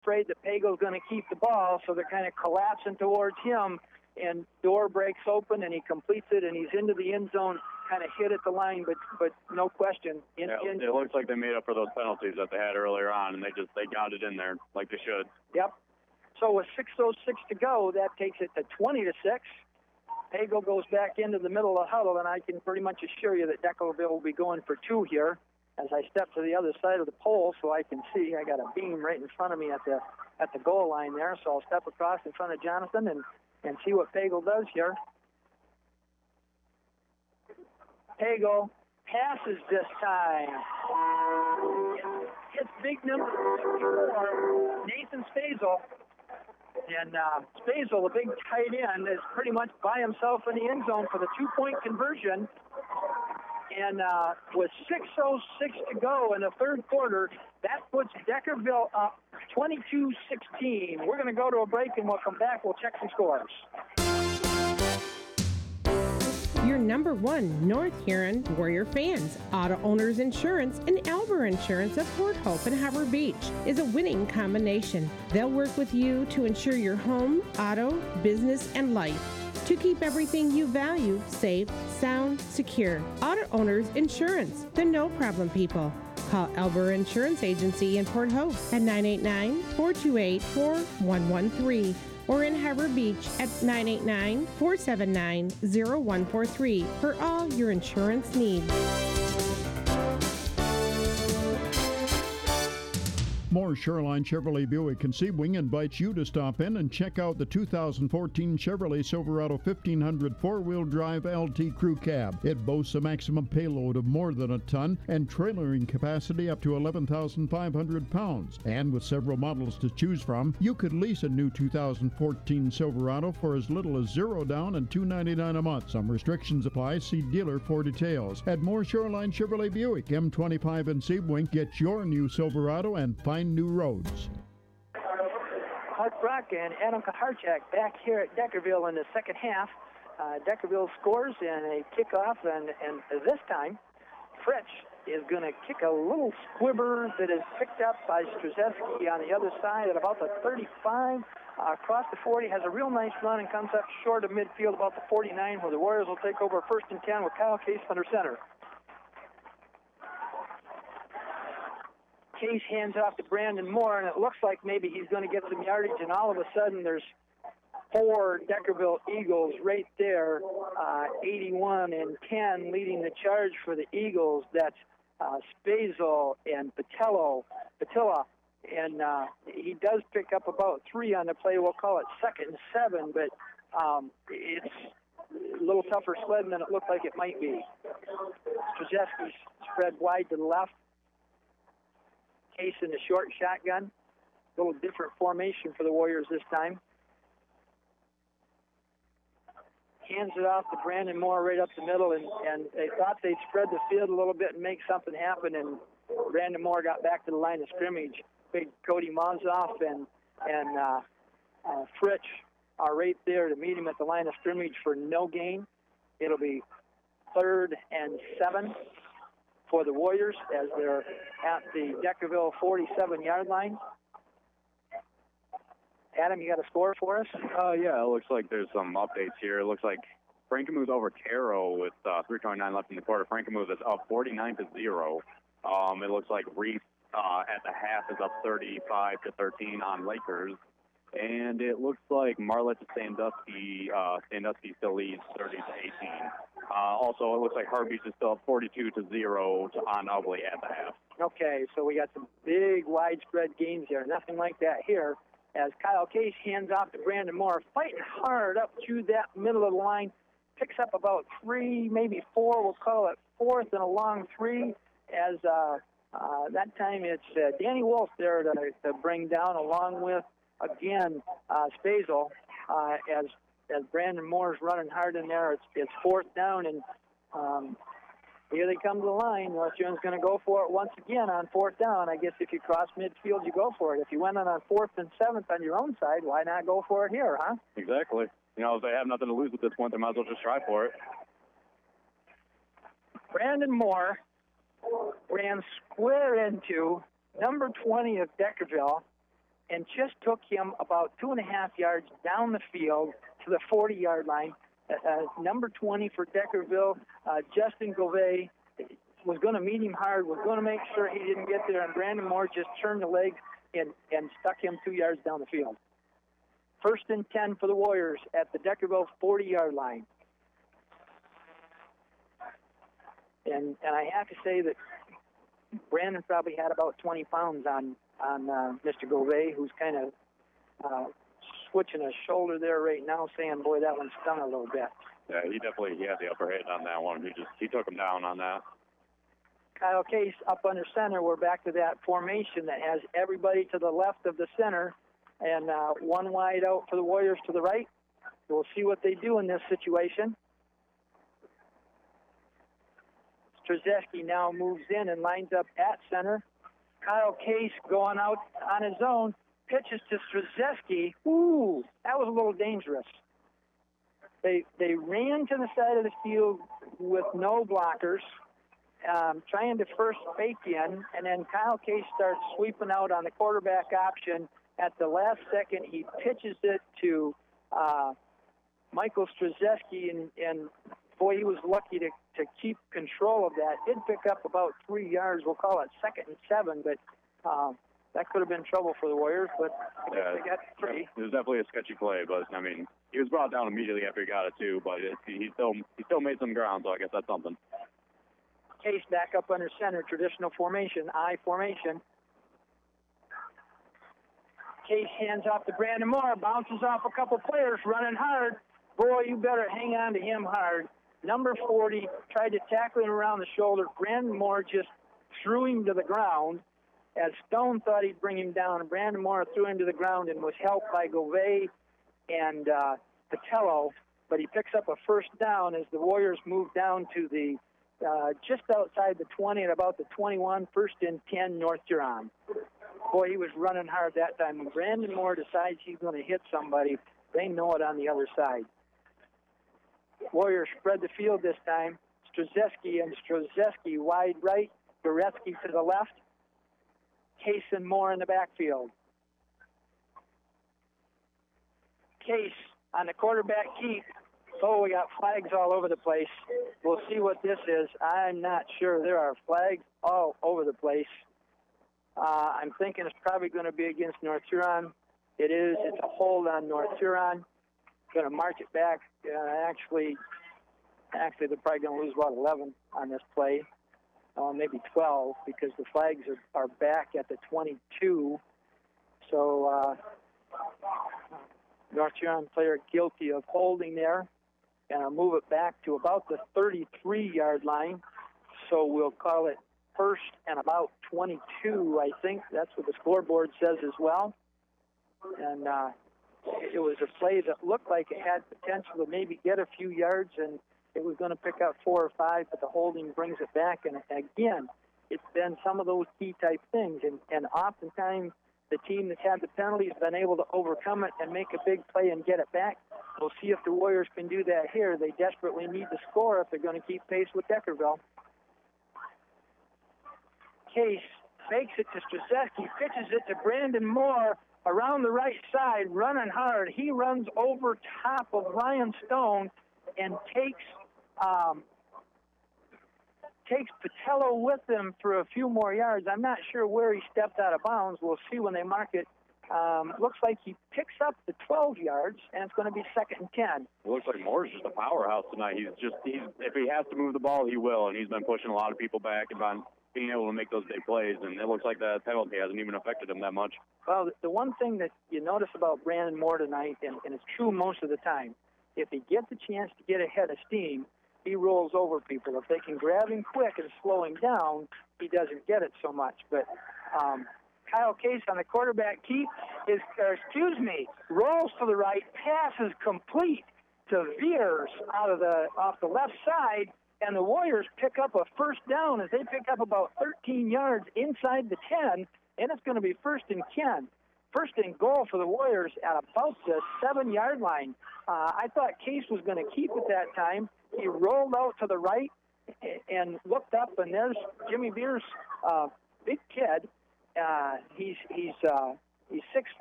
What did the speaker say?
afraid that Pagel's going to keep the ball, so they're kind of collapsing towards him, and door breaks open, and he completes it, and he's into the end zone, kind of hit at the line, but no question. It looks like they made up for those penalties that they had earlier on, and they got it in there like they should. Yep. So with 6:06 to go, that takes it to 20-6. Pagel goes back into the middle of the huddle, and I can pretty much assure you that Deckerville will be going for two here. As I step to the other side of the pole so I can see, I got a beam right in front of me at the goal line there, so I'll step across in front of Jonathan and see what Pagel does here. Pagel passes this time. It's big number 54, Nathan Spazel. And Spazel, the big tight end, is pretty much by himself in the end zone for the two-point conversion. And with 6:06 to go in the third quarter, that puts Deckerville up 22-16. We're going to go to a break, and we'll come back. We'll check some scores. Your number one North Huron Warrior fans, Auto Owners Insurance and Alber Insurance of Port Hope and Harbor Beach is a winning combination. They'll work with you to insure your home, auto, business, and life to keep everything you value safe, sound, secure. Auto Owners Insurance, the no-problem people. Call Alber Insurance Agency in Port Hope at 989-428-4113 or in Harbor Beach at 989-479-0143 for all your insurance needs. More Shoreline Chevrolet Buick and Sebring invites you to stop in and check out the 2014 Chevrolet Silverado 1500 four-wheel drive LT Crew Cab. It boasts a maximum payload of more than a ton and trailering capacity up to 11,500 pounds. And with several models to choose from, you could lease a new 2014 Silverado for as little as $0 down and $299 a month. Some restrictions apply. See dealer for details. At More Shoreline Chevrolet Buick, M25 and Sebring, get your new Silverado and find new roads. Clark Brock and Adam Kaharchak back here at Deckerville in the second half. Deckerville scores and a kickoff, and this time Fritsch is going to kick a little squibber that is picked up by Strzeski on the other side at about the 35. Across the 40, has a real nice run and comes up short of midfield about the 49, where the Warriors will take over first and 10 with Kyle Case under center. Case hands off to Brandon Moore, and it looks like maybe he's going to get some yardage, and all of a sudden there's four Deckerville Eagles right there, 81 and 10 leading the charge for the Eagles. That's Spazel and Patilla, and he does pick up about 3 on the play. We'll call it 2nd and 7, but it's a little tougher sledding than it looked like it might be. Strzeski's spread wide to the left. Case in the short shotgun. A little different formation for the Warriors this time. Hands it off to Brandon Moore right up the middle, and they thought they'd spread the field a little bit and make something happen, and Brandon Moore got back to the line of scrimmage. Big Cody Monzoff and Fritsch are right there to meet him at the line of scrimmage for no gain. It'll be 3rd and 7 for the Warriors as they're at the Deckerville 47-yard line. Adam, you got a score for us? Yeah, it looks like there's some updates here. It looks like Frankenmuth over Caro with 3:29 left in the quarter. Frankenmuth is up 49-0. It looks like Reese at the half is up 35-13 on Lakers. And it looks like Marlette to Sandusky still leads 30-18. Also, it looks like Harbeach is still up 42-0 on Ubley at the half. Okay, so we got some big widespread gains here. Nothing like that here as Kyle Case hands off to Brandon Moore, fighting hard up through that middle of the line, picks up about 3, maybe 4, we'll call it 4th and a long 3, as that time it's Danny Wolf there to bring down along with, again, Spazel, as Brandon Moore's running hard in there. It's 4th down, and here they come to the line. North Huron's going to go for it once again on 4th down. I guess if you cross midfield, you go for it. If you went on 4th and 7th on your own side, why not go for it here, huh? Exactly. You know, if they have nothing to lose at this point, they might as well just try for it. Brandon Moore ran square into number 20 of Deckerville, and just took him about 2.5 yards down the field to the 40-yard line. Number 20 for Deckerville, Justin Govey, was going to meet him hard, was going to make sure he didn't get there, and Brandon Moore just turned the legs and stuck him 2 yards down the field. 1st and 10 for the Warriors at the Deckerville 40-yard line. And I have to say that Brandon probably had about 20 pounds on Mr. Govey, who's kind of switching his shoulder there right now, saying, boy, that one stung a little bit. Yeah, he had the upper hand on that one. He took him down on that. Kyle Case up under center. We're back to that formation that has everybody to the left of the center and one wide out for the Warriors to the right. We'll see what they do in this situation. Strzeski now moves in and lines up at center. Kyle Case going out on his own, pitches to Strzeski. Ooh, that was a little dangerous. They ran to the side of the field with no blockers, trying to first fake in, and then Kyle Case starts sweeping out on the quarterback option. At the last second, he pitches it to Michael Strzeski, and boy, he was lucky to keep control of that. Did pick up about 3 yards. We'll call it 2nd and 7, but that could have been trouble for the Warriors, but I guess they got 3. It was definitely a sketchy play, but, I mean, he was brought down immediately after he got it, too, but he still made some ground, so I guess that's something. Case back up under center, traditional formation, I formation. Case hands off to Brandon Moore, bounces off a couple players, running hard. Boy, you better hang on to him hard. Number 40 tried to tackle him around the shoulder. Brandon Moore just threw him to the ground. As Stone thought he'd bring him down, Brandon Moore threw him to the ground and was helped by Govey and Patello, but he picks up a first down as the Warriors move down to the just outside the 20 and about the 21, 1st and 10, North Huron. Boy, he was running hard that time. When Brandon Moore decides he's going to hit somebody, they know it on the other side. Warriors spread the field this time. Strzeski wide right, Goretzky to the left, Case and Moore in the backfield. Case on the quarterback keep. Oh, we got flags all over the place. We'll see what this is. I'm not sure. There are flags all over the place. I'm thinking it's probably going to be against North Huron. It is. It's a hold on North Huron. Going to march it back. Actually, they're probably going to lose about 11 on this play, maybe 12, because the flags are back at the 22. So North Huron player guilty of holding there. And I'll move it back to about the 33-yard line. So we'll call it 1st and about 22, I think. That's what the scoreboard says as well. And it was a play that looked like it had potential to maybe get a few yards, and it was going to pick up 4 or 5, but the holding brings it back. And again, it's been some of those key type things. And oftentimes the team that's had the penalty has been able to overcome it and make a big play and get it back. We'll see if the Warriors can do that here. They desperately need to score if they're going to keep pace with Deckerville. Case fakes it to Strzeski, pitches it to Brandon Moore around the right side, running hard. He runs over top of Ryan Stone and takes Patello with him for a few more yards. I'm not sure where he stepped out of bounds. We'll see when they mark it. Looks like he picks up the 12 yards, and it's going to be 2nd and 10. It looks like Moore's just a powerhouse tonight. He's if he has to move the ball, he will, and he's been pushing a lot of people back and being able to make those big plays, and it looks like that penalty hasn't even affected him that much. Well, the one thing that you notice about Brandon Moore tonight, and it's true most of the time, if he gets a chance to get ahead of steam, he rolls over people. If they can grab him quick and slow him down, he doesn't get it so much. But Kyle Case on the quarterback keep rolls to the right, pass is complete to Veers off the left side, and the Warriors pick up a first down as they pick up about 13 yards inside the 10, and it's going to be 1st and 10. 1st and goal for the Warriors at about the 7-yard line. I thought Case was going to keep it that time. He rolled out to the right and looked up, and there's Jimmy Veers, big kid. He's 6'4",